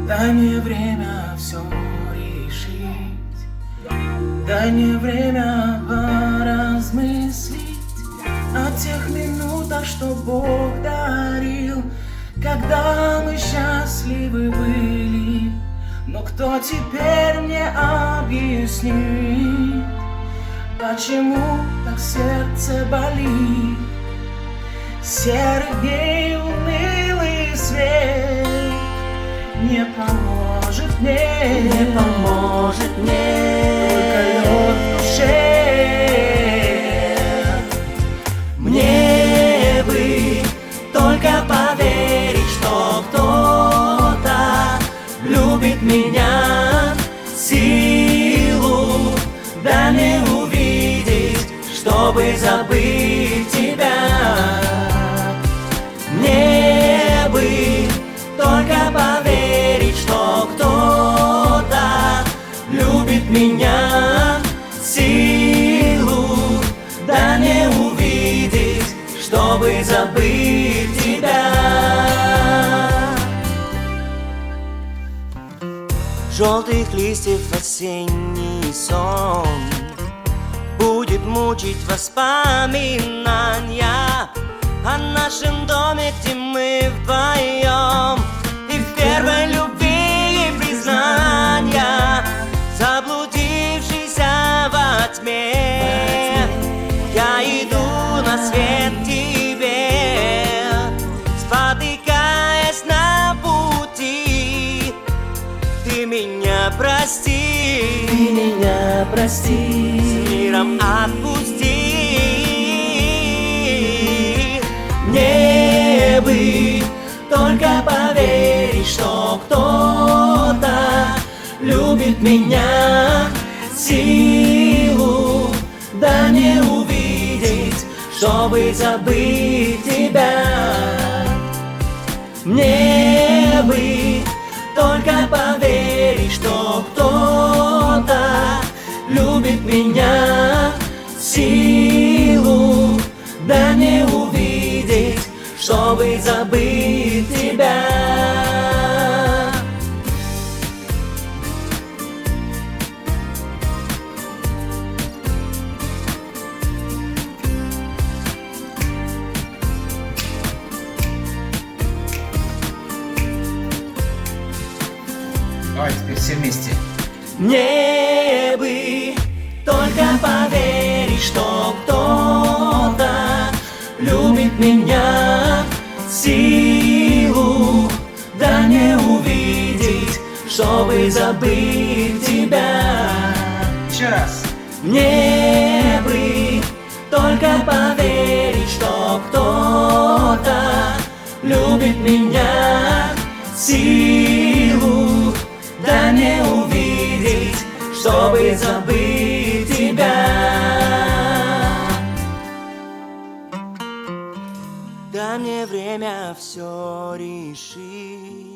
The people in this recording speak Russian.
Дай мне время все решить, дай мне время поразмыслить о тех минутах, что Бог дарил, когда мы счастливы были. Но кто теперь мне объяснит, почему так сердце болит? Серых дней унылый свет не поможет мне, не поможет мне. Только лед в душе. Мне бы только поверить, что кто-то любит меня, силу да не увидеть, чтобы забыть тебя. Мне бы только поверить, что кто-то любит меня, силу да не увидеть, чтобы забыть тебя. Желтых листьев осенний сон будет мучить воспоминания о нашем доме, где мы вдвоем, и в первой любви признания, заблудившийся во тьме. Я иду на свет тебе, спотыкаясь на пути. Ты меня прости, Ты меня прости, с миром отпусти. Мне бы только поверить, что кто-то любит меня, силу да не увидеть, чтобы забыть тебя. Мне бы только поверить, что кто-то любит меня, силу да не увидеть, чтобы забыть тебя. Давай теперь все вместе. Мне бы только поверить, что кто-то любит меня, силу да не увидеть, чтобы забыть тебя. Еще раз. Мне бы только поверить, что кто-то любит меня, силу да не увидеть, чтобы забыть тебя. Дай мне время все решить.